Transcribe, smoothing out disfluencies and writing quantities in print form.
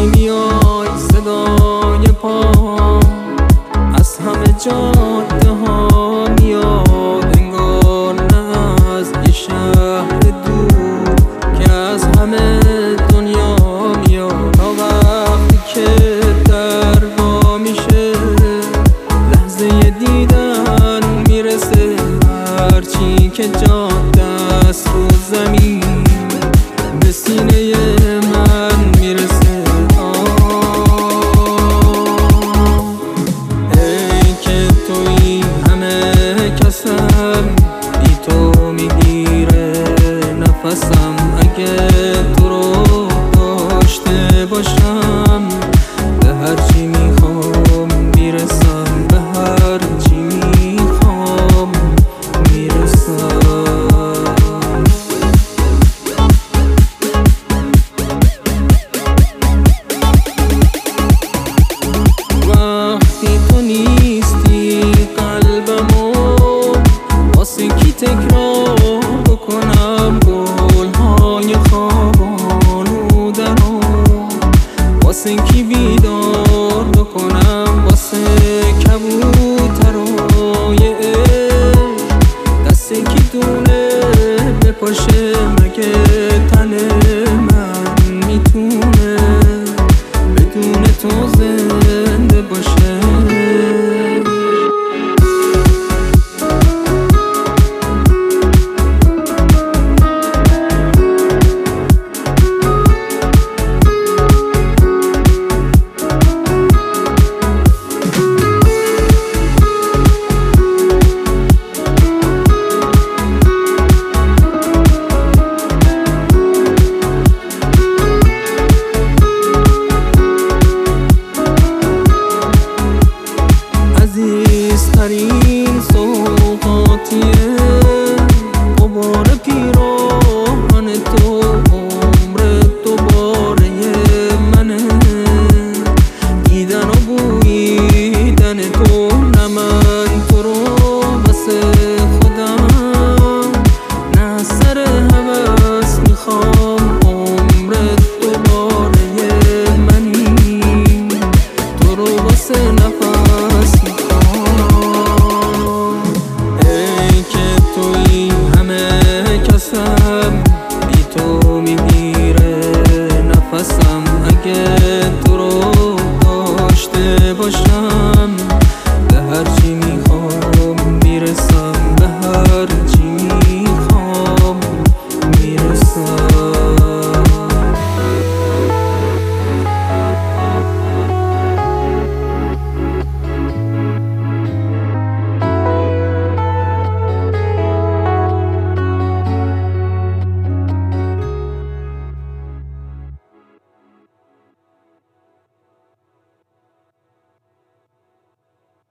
میای صدای پا از همه جاده ها میاد، انگار نه از یه شهر دور که از همه دنیا میاد. تا وقتی که در وا میشه لحظه دیدن میرسه، هرچی که جاده است رو زمین به سینه من میرسه. ای که توی همه کسم، بی تو میگیره نفسم. اگه تو رو داشته باشم به هرچی میخوام میرسم، به هرچی میخوام میرسم. وقتی تو نیستی قلبمو واسه کی تکرار بکنم، گلهای خوابانو درو واسه کی بیدار